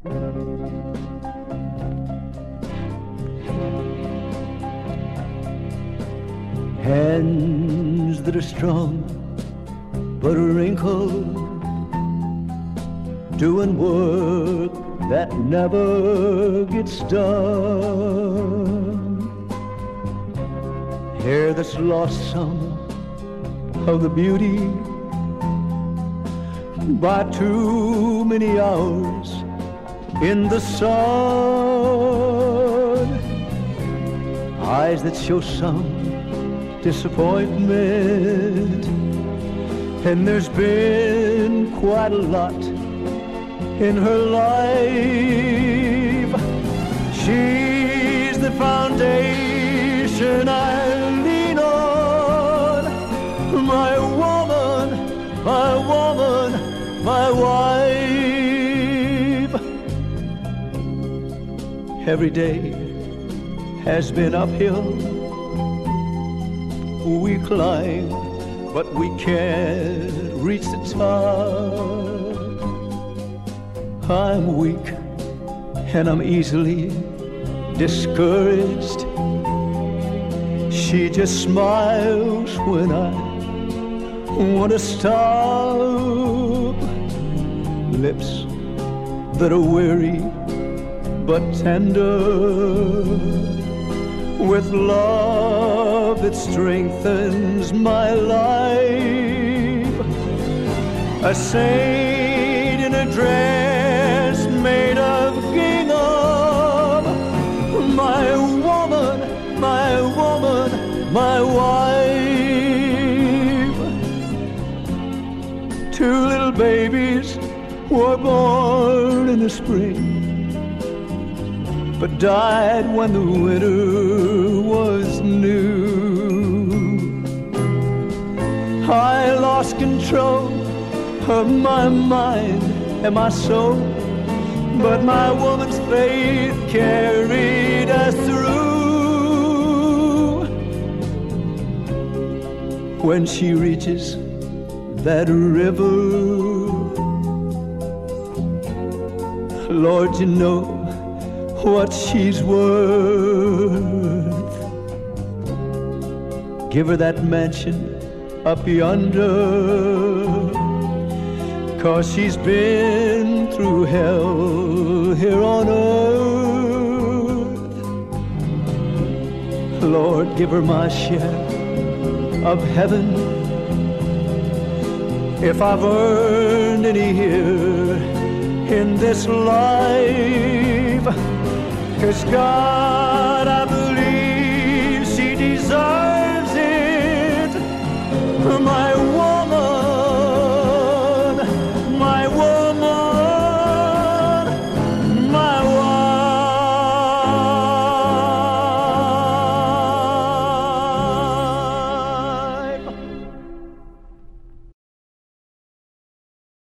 Hands that are strong but wrinkled, doing work that never gets done. Hair that's lost some of the beauty by too many hours in the sun. Eyes that show some disappointment, and there's been quite a lot in her life. She's the foundation I lean on, my woman, my woman, my wife. Every day has been uphill. We climb, but we can't reach the top. I'm weak and I'm easily discouraged. She just smiles when I want to stop. Lips that are weary but tender, with love that strengthens my life. A saint in a dress made of gingham, my woman, my woman, my wife. Two little babies were born in the spring, but died when the winter was new. I lost control of my mind and my soul, but my woman's faith carried us through. When she reaches that river, Lord, you know what she's worth. Give her that mansion up yonder, 'cause she's been through hell here on earth. Lord, give her my share of heaven, if I've earned any here in this life. 'Cause God